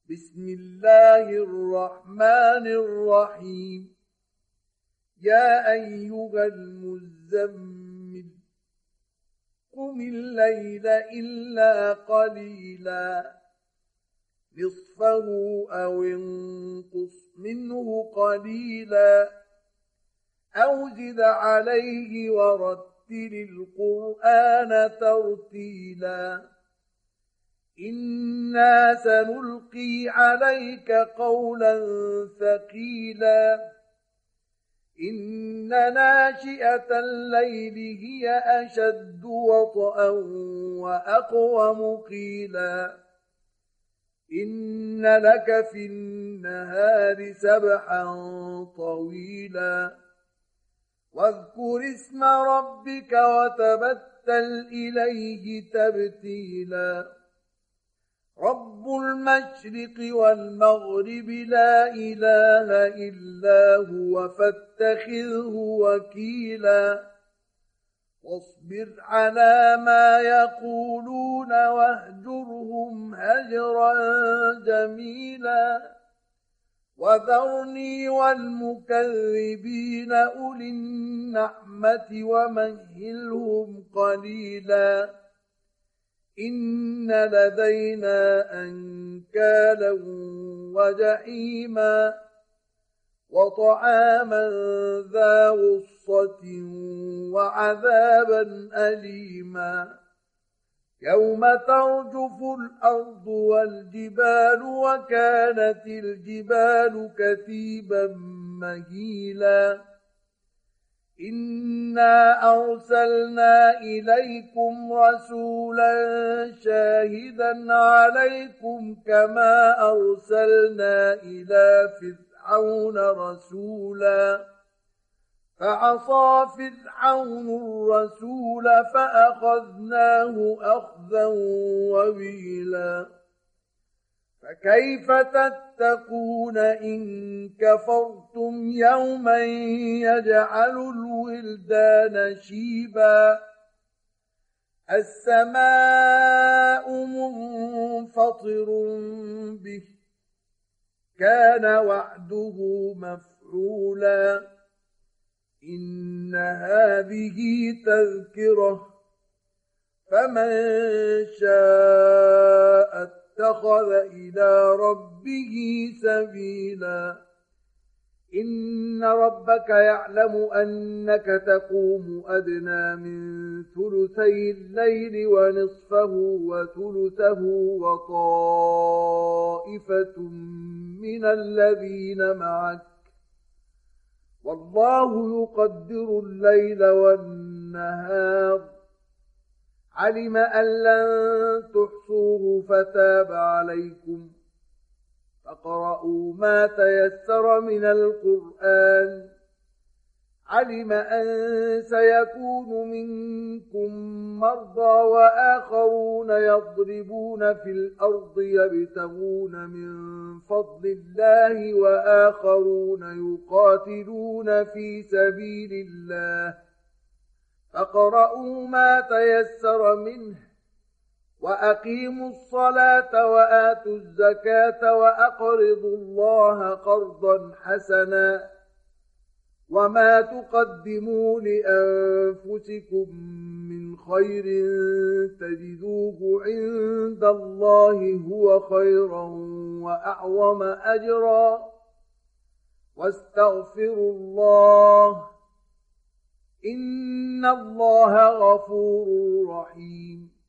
بسم الله الرحمن الرحيم. يا أيها المزمل قم الليل إلا قليلا نصفه أو انقص منه قليلا أو زد عليه ورتل القرآن ترتيلا إنا سنلقي عليك قولا ثقيلا إن ناشئة الليل هي أشد وطئا وأقوم قيلا إن لك في النهار سبحا طويلا واذكر اسم ربك وتبتل إليه تبتيلا رب المشرق والمغرب لا إله إلا هو فاتخذه وكيلا واصبر على ما يقولون واهجرهم هجرا جميلا وذرني والمكذبين أولي النعمة ومهلهم قليلا إن لدينا أنكالا وجحيما وطعاما ذا غصة وعذابا أليما يوم ترجف الأرض والجبال وكانت الجبال كثيبا مهيلا إنا أرسلنا إليكم رسولا شاهدا عليكم كما أرسلنا إلى فرعون رسولا فعصى فرعون الرسول فأخذناه أخذا وبيلا فكيف تتقون إن كفرتم يوما يجعل الولدان شيبا السماء منفطر به كان وعده مفعولا إن هذه تذكرة فمن شاء اتخذ إلى ربه سبيلا إن ربك يعلم أنك تقوم أدنى من ثلثي الليل ونصفه وثلثه وطائفة من الذين معك والله يقدر الليل والنهار علم أن لن تحصوه فتاب عليكم فاقرؤوا ما تيسر من القرآن علم أن سيكون منكم مرضى وآخرون يضربون في الأرض يبتغون من فضل الله وآخرون يقاتلون في سبيل الله فاقرؤوا ما تيسر منه وأقيموا الصلاة وآتوا الزكاة وأقرضوا الله قرضا حسنا وما تقدموا لأنفسكم من خير تجدوه عند الله هو خيرا وأعظم أجرا واستغفروا الله إن الله غفور رحيم